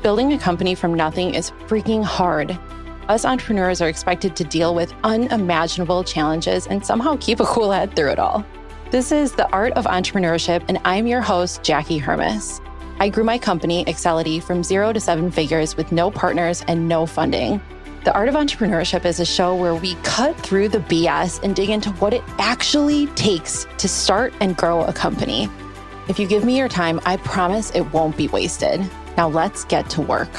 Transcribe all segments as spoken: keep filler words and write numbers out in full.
Building a company from nothing is freaking hard. Us entrepreneurs are expected to deal with unimaginable challenges and somehow keep a cool head through it all. This is The Art of Entrepreneurship, and I'm your host, Jackie Hermes. I grew my company, Excelity, from zero to seven figures with no partners and no funding. The Art of Entrepreneurship is a show where we cut through the B S and dig into what it actually takes to start and grow a company. If you give me your time, I promise it won't be wasted. Now let's get to work.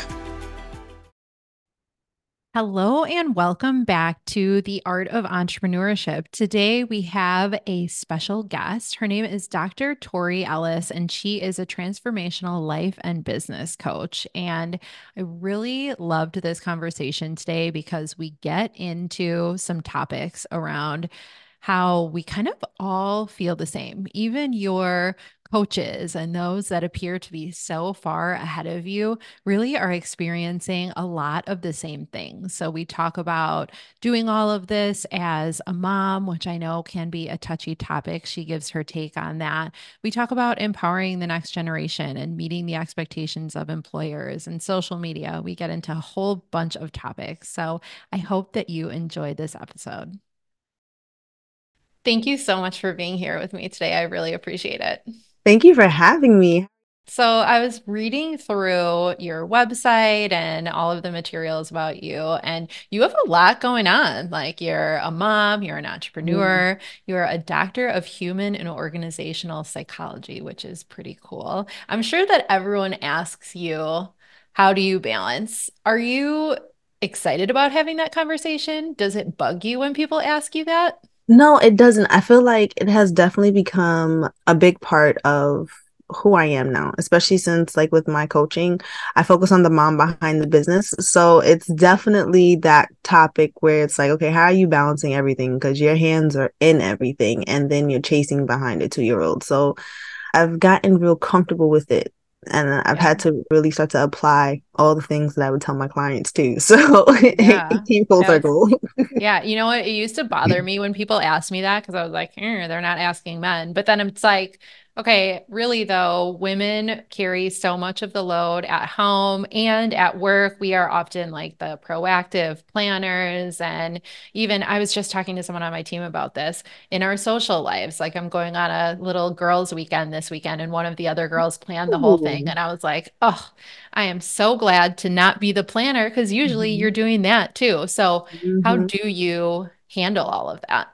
Hello and welcome back to The Art of Entrepreneurship. Today we have a special guest. Her name is Doctor Tori Ellis, and she is a transformational life and business coach. And I really loved this conversation today because we get into some topics around how we kind of all feel the same. Even your coaches and those that appear to be so far ahead of you really are experiencing a lot of the same things. So we talk about doing all of this as a mom, which I know can be a touchy topic. She gives her take on that. We talk about empowering the next generation and meeting the expectations of employers and social media. We get into a whole bunch of topics. So I hope that you enjoyed this episode. Thank you so much for being here with me today. I really appreciate it. Thank you for having me. So I was reading through your website and all of the materials about you, and you have a lot going on. Like, you're a mom, you're an entrepreneur, mm. you're a doctor of human and organizational psychology, which is pretty cool. I'm sure that everyone asks you, how do you balance? Are you excited about having that conversation? Does it bug you when people ask you that? No, it doesn't. I feel like it has definitely become a big part of who I am now, especially since, like, with my coaching, I focus on the mom behind the business. So it's definitely that topic where it's like, okay, how are you balancing everything? Because your hands are in everything and then you're chasing behind a two-year-old. So I've gotten real comfortable with it. And I've yeah. had to really start to apply all the things that I would tell my clients too. So yeah. it came full circle. Yeah. You know what? It used to bother me when people asked me that, because I was like, eh, they're not asking men. But then it's like, okay, really though, women carry so much of the load at home and at work. We are often like the proactive planners. And even I was just talking to someone on my team about this in our social lives. Like, I'm going on a little girls' weekend this weekend, and one of the other girls planned the whole thing. And I was like, oh, I am so glad to not be the planner, because usually mm-hmm. you're doing that too. So mm-hmm. how do you handle all of that?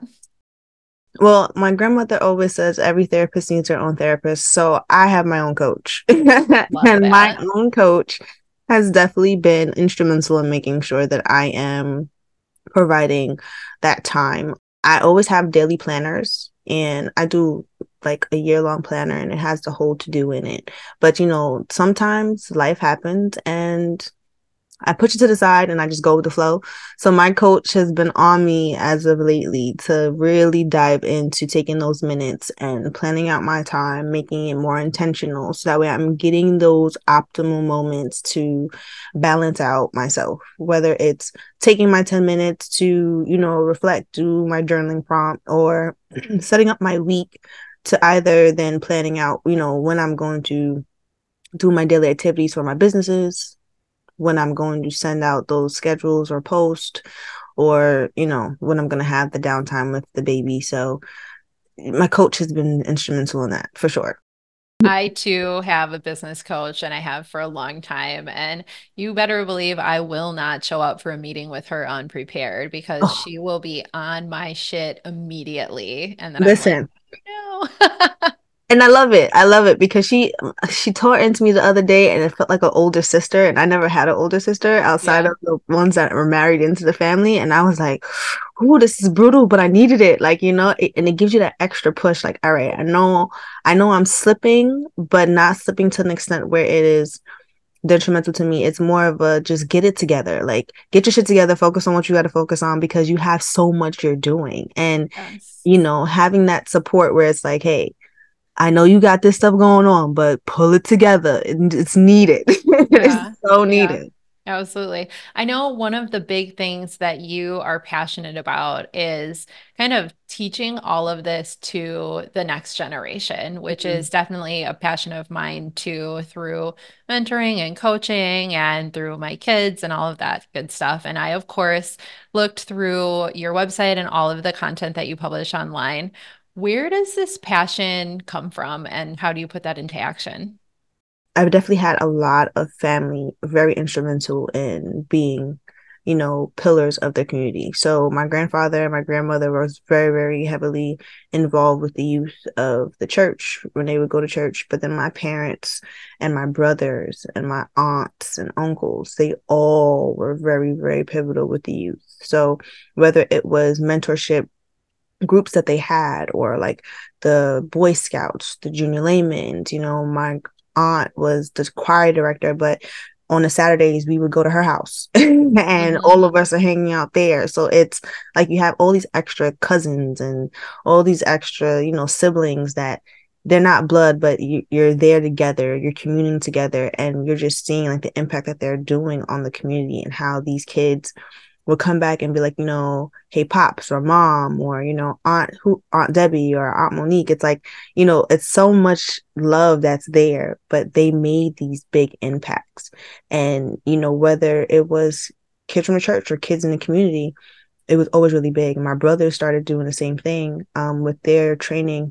Well, my grandmother always says every therapist needs her own therapist. So I have my own coach. And that. My own coach has definitely been instrumental in making sure that I am providing that time. I always have daily planners, and I do like a year-long planner, and it has the whole to-do in it. But, you know, sometimes life happens and I push it to the side and I just go with the flow. So my coach has been on me as of lately to really dive into taking those minutes and planning out my time, making it more intentional. So that way I'm getting those optimal moments to balance out myself, whether it's taking my ten minutes to, you know, reflect, do my journaling prompt, or setting up my week to either then planning out, you know, when I'm going to do my daily activities for my businesses, when I'm going to send out those schedules or post, or, you know, when I'm going to have the downtime with the baby. So my coach has been instrumental in that, for sure. I too have a business coach, and I have for a long time. And you better believe I will not show up for a meeting with her unprepared, because oh. she will be on my shit immediately. And then Listen. I'm like, no. And I love it. I love it because she she tore into me the other day, and it felt like an older sister. And I never had an older sister outside yeah. of the ones that were married into the family. And I was like, "Oh, this is brutal," but I needed it. Like, you know, it, and it gives you that extra push. Like, all right, I know, I know, I'm slipping, but not slipping to an extent where it is detrimental to me. It's more of a just get it together. Like, get your shit together. Focus on what you got to focus on, because you have so much you're doing, and yes. you know, having that support where it's like, hey, I know you got this stuff going on, but pull it together. It's needed. Yeah. It's so needed. Absolutely. I know one of the big things that you are passionate about is kind of teaching all of this to the next generation, which Mhm. is definitely a passion of mine too, through mentoring and coaching and through my kids and all of that good stuff. And I, of course, looked through your website and all of the content that you publish online. Where does this passion come from, and how do you put that into action? I've definitely had a lot of family very instrumental in being, you know, pillars of the community. So my grandfather and my grandmother was very, very heavily involved with the youth of the church when they would go to church. But then my parents and my brothers and my aunts and uncles, they all were very, very pivotal with the youth. So whether it was mentorship groups that they had, or like the Boy Scouts, the Junior Laymen's, you know, my aunt was the choir director, but on the Saturdays we would go to her house and Hmm. all of us are hanging out there. So it's like you have all these extra cousins and all these extra, you know, siblings that they're not blood, but you, you're there together, you're communing together, and you're just seeing like the impact that they're doing on the community and how these kids will come back and be like, you know, hey pops or mom or, you know, aunt who Aunt Debbie or Aunt Monique. It's like, you know, it's so much love that's there, but they made these big impacts. And, you know, whether it was kids from the church or kids in the community, it was always really big. My brothers started doing the same thing um, with their training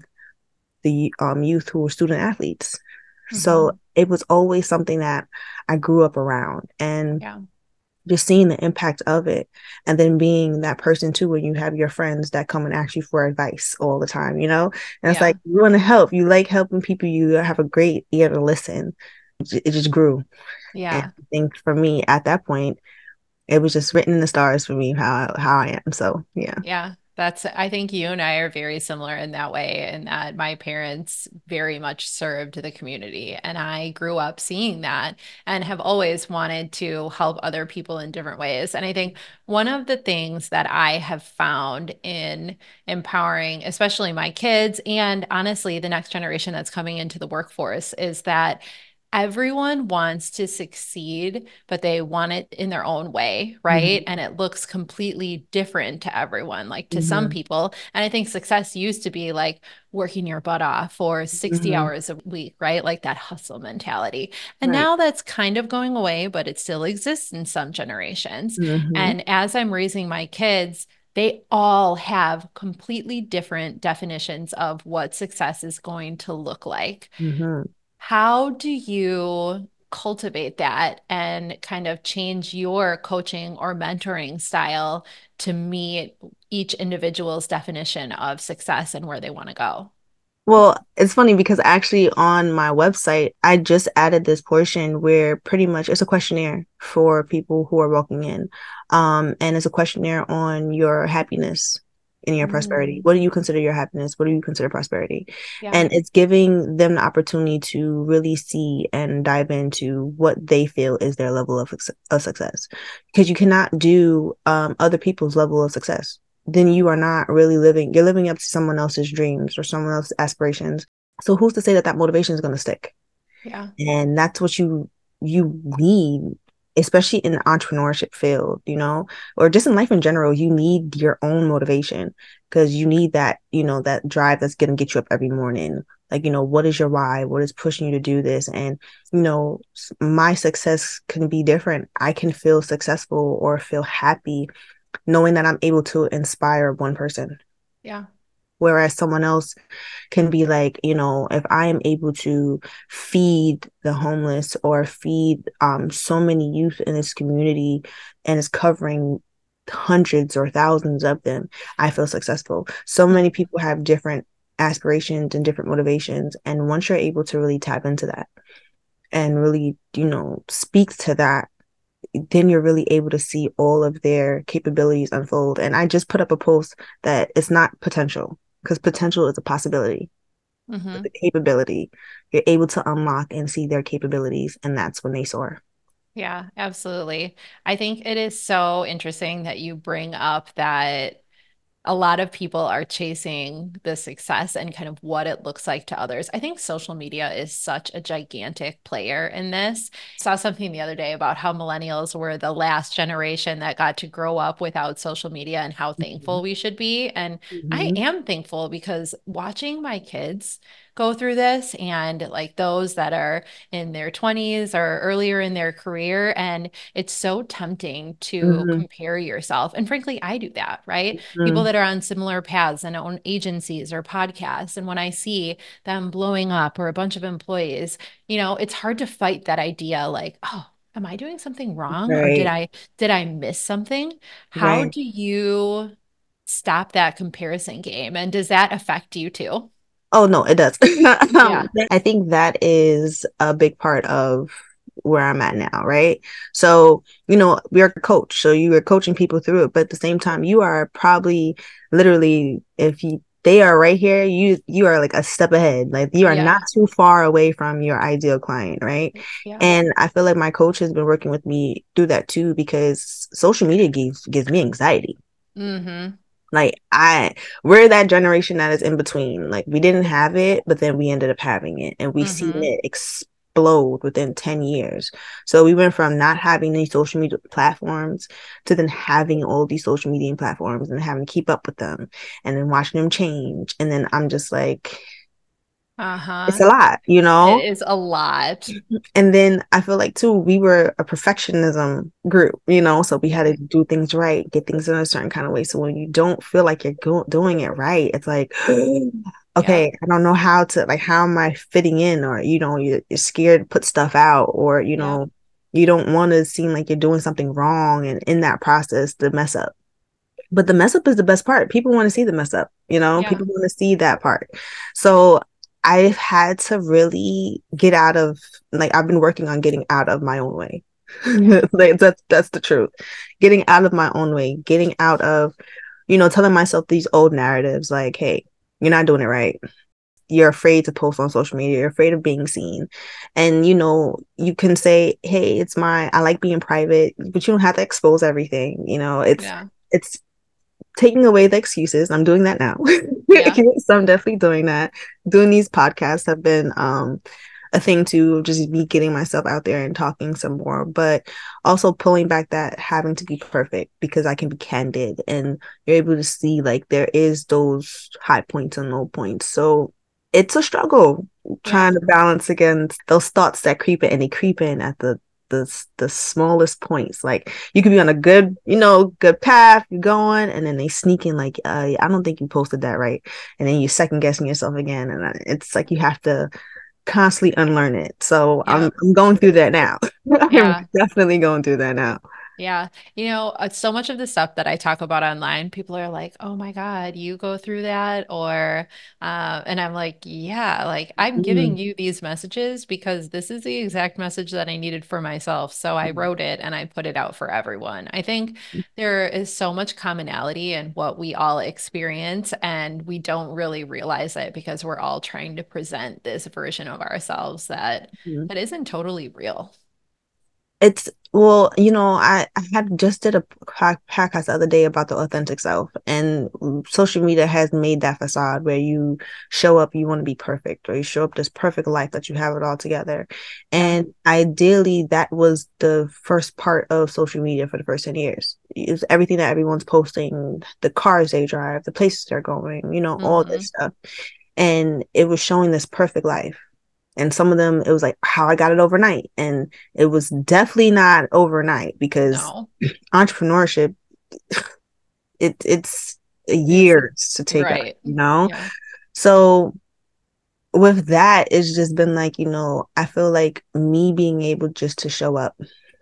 the um, youth who were student athletes. So Hmm. it was always something that I grew up around. And Yeah. just seeing the impact of it, and then being that person too when you have your friends that come and ask you for advice all the time, you know, and it's Yeah. like you want to help, you like helping people, you have a great ear to listen. It just grew. And Yeah. I think for me at that point it was just written in the stars for me how how I am. So yeah. Yeah, that's, I think you and I are very similar in that way, in that my parents very much served the community. And I grew up seeing that and have always wanted to help other people in different ways. And I think one of the things that I have found in empowering, especially my kids and honestly the next generation that's coming into the workforce, is that everyone wants to succeed, but they want it in their own way, right? Mm-hmm. And it looks completely different to everyone, like to some Mm-hmm. people. And I think success used to be like working your butt off for sixty Mm-hmm. hours a week, right? Like that hustle mentality. And Right. now that's kind of going away, but it still exists in some generations. Mm-hmm. And as I'm raising my kids, they all have completely different definitions of what success is going to look like. Mm-hmm. How do you cultivate that and kind of change your coaching or mentoring style to meet each individual's definition of success and where they want to go? Well, it's funny because actually on my website, I just added this portion where pretty much it's a questionnaire for people who are walking in. Um, and it's a questionnaire on your happiness and your prosperity. Mm, What do you consider your happiness? What do you consider prosperity? yeah. And it's giving them the opportunity to really see and dive into what they feel is their level of, of success. Because you cannot do um, other people's level of success, then you are not really living, you're living up to someone else's dreams or someone else's aspirations. So who's to say that that motivation is going to stick? Yeah. And that's what you you need, especially in the entrepreneurship field, you know, or just in life in general. You need your own motivation, because you need that, you know, that drive that's going to get you up every morning. Like, you know, what is your why? What is pushing you to do this? And, you know, my success can be different. I can feel successful or feel happy knowing that I'm able to inspire one person. Yeah. Whereas someone else can be like, you know, if I am able to feed the homeless or feed um, so many youth in this community, and it's covering hundreds or thousands of them, I feel successful. So many Mhm. people have different aspirations and different motivations. And once you're able to really tap into that and really, you know, speak to that, then you're really able to see all of their capabilities unfold. And I just put up a post that it's not potential, because potential is a possibility, but Mhm. the capability, you're able to unlock and see their capabilities, and that's when they soar. Yeah, absolutely. I think it is so interesting that you bring up that a lot of people are chasing the success and kind of what it looks like to others. I think social media is such a gigantic player in this. I saw something the other day about how millennials were the last generation that got to grow up without social media and how thankful we should be. And I Mm-hmm. am thankful because watching my kids go through this and like those that are in their twenties or earlier in their career, and it's so tempting to Mm-hmm. compare yourself. And frankly, I do that, right? People Mm-hmm. that are on similar paths and own agencies or podcasts. And when I see them blowing up or a bunch of employees, you know, it's hard to fight that idea like, oh, am I doing something wrong? Or did Right. I did I miss something? How Right. do you stop that comparison game? And does that affect you too? Oh no, it does. Yeah. um, I think that is a big part of where I'm at now, right? So, you know, we're a coach, so you are coaching people through it, but at the same time, you are probably literally, if you they are right here, you you are like a step ahead. Like you are not Yeah. too far away from your ideal client, right? Yeah. And I feel like my coach has been working with me through that too, because social media gives gives me anxiety. Mm-hmm. Like I, we're that generation that is in between. Like we didn't have it, but then we ended up having it, and we seen Mm-hmm. it explode within ten years. So we went from not having these social media platforms to then having all these social media platforms and having to keep up with them, and then watching them change. And then I'm just like, it's Uh-huh. a lot, you It know? is a lot. And then I feel like too, we were a perfectionism group, you know, so we had Yeah. to do things right, get things in a certain kind of way. So when you don't feel like you're go- doing it right, it's like, Yeah. okay, I don't know how to, like, how am I fitting in? Or, you know, you're, you're scared to put stuff out, or, you Yeah. know, you don't want to seem like you're doing something wrong. And in that process, the mess up. But the mess up is the best part. People want to see the mess up, you know, Yeah. people want to see that part. So I've had to really get out of, like, I've been working on getting out of my own way. Yeah. Like that's that's the truth. Getting out of my own way, getting out of, you know, telling myself these old narratives like, hey, you're not doing it right. You're afraid to post on social media, you're afraid of being seen. And you know, you can say, hey, it's my I like being private, but you don't have to expose everything. You know, it's Yeah. it's taking away the excuses. I'm doing that now. Yeah. So I'm definitely doing that. Doing these podcasts have been um a thing to just be getting myself out there and talking some more, but also pulling back that having to be perfect, because I can be candid and you're able to see like there is those high points and low points. So it's a struggle Yeah. trying to balance against those thoughts that creep in, and they creep in at the the the smallest points. Like you could be on a good, you know, good path, you're going, and then they sneak in like, uh, I don't think you posted that right, and then you second guessing yourself again, and it's like you have to constantly unlearn it. So Yeah. I'm I'm going through that now. I'm Yeah. definitely going through that now. Yeah. You know, uh, so much of the stuff that I talk about online, people are like, oh my God, you go through that? Or, uh, and I'm like, yeah, like I'm giving Mm-hmm. you these messages because this is the exact message that I needed for myself. So I wrote it and I put it out for everyone. I think there is so much commonality in what we all experience, and we don't really realize it because we're all trying to present this version of ourselves that Mm-hmm. that isn't totally real. It's well, you know, I, I had just did a po- podcast the other day about the authentic self, and social media has made that facade where you show up, you want to be perfect, or you show up this perfect life that you have it all together. Yeah. And ideally, that was the first part of social media for the first ten years. It's everything that everyone's posting, the cars they drive, the places they're going, you know, all Hmm. this stuff. And it was showing this perfect life. And some of them, it was like how I got it overnight. And it was definitely not overnight, because No. entrepreneurship, it it's It's years to take up, right. you know? Yeah. So with that, it's just been like, you know, I feel like me being able just to show up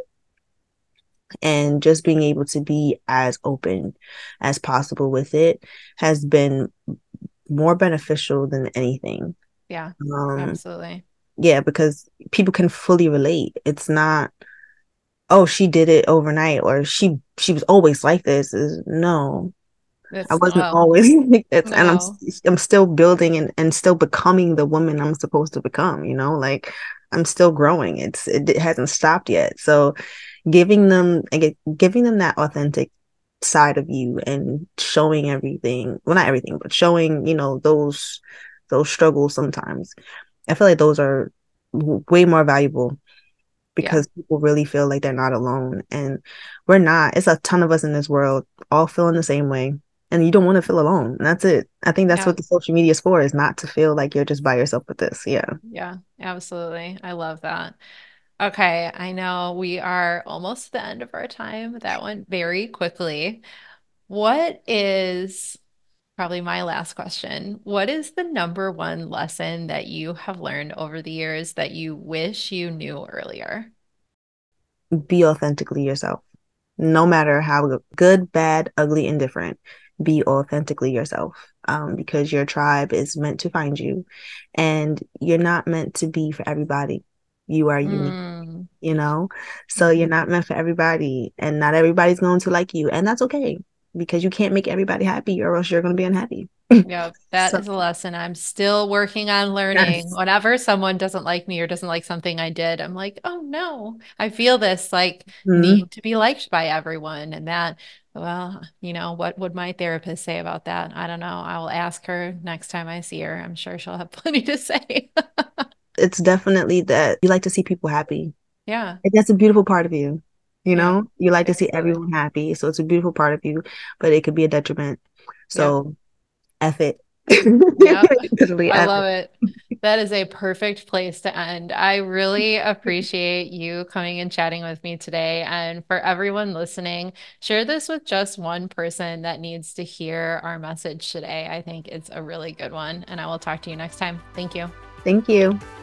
and just being able to be as open as possible with it has been more beneficial than anything. Yeah. Um, Absolutely. yeah, because people can fully relate. It's not, oh, she did it overnight, or she she was always like this. Is no, I That's wasn't no, always like this, and I'm no. I'm still building and and still becoming the woman I'm supposed to become. You know, like I'm still growing. It's it, it hasn't stopped yet. So giving them, I get giving them that authentic side of you and showing everything, well, not everything, but showing, you know, those those struggles sometimes. I feel like those are w- way more valuable because yeah. people really feel like they're not alone, and we're not. It's a ton of us in this world all feeling the same way, and you don't want to feel alone. And that's it. I think that's yeah. what the social media is for, is not to feel like you're just by yourself with this. Yeah. Yeah, absolutely. I love that. Okay, I know we are almost at the end of our time. That went very quickly. What is, probably my last question, what is the number one lesson that you have learned over the years that you wish you knew earlier? Be authentically yourself. No matter how good, bad, ugly, indifferent, be authentically yourself. Um, because your tribe is meant to find you, and you're not meant to be for everybody. You are unique, mm. you know? So mm-hmm. you're not meant for everybody, and not everybody's going to like you. And that's okay, because you can't make everybody happy, or else you're going to be unhappy. Yeah, that so. is a lesson I'm still working on learning. Yes. Whenever someone doesn't like me or doesn't like something I did, I'm like, oh no, I feel this like mm-hmm. need to be liked by everyone. And that, well, you know, what would my therapist say about that? I don't know. I will ask her next time I see her. I'm sure she'll have plenty to say. It's definitely that you like to see people happy. Yeah. And that's a beautiful part of you. You know, yeah, you like to absolutely. see everyone happy. So it's a beautiful part of you, but it could be a detriment. So yeah. F it. Yep. I love it. That is a perfect place to end. I really appreciate you coming and chatting with me today. And for everyone listening, share this with just one person that needs to hear our message today. I think it's a really good one. And I will talk to you next time. Thank you. Thank you.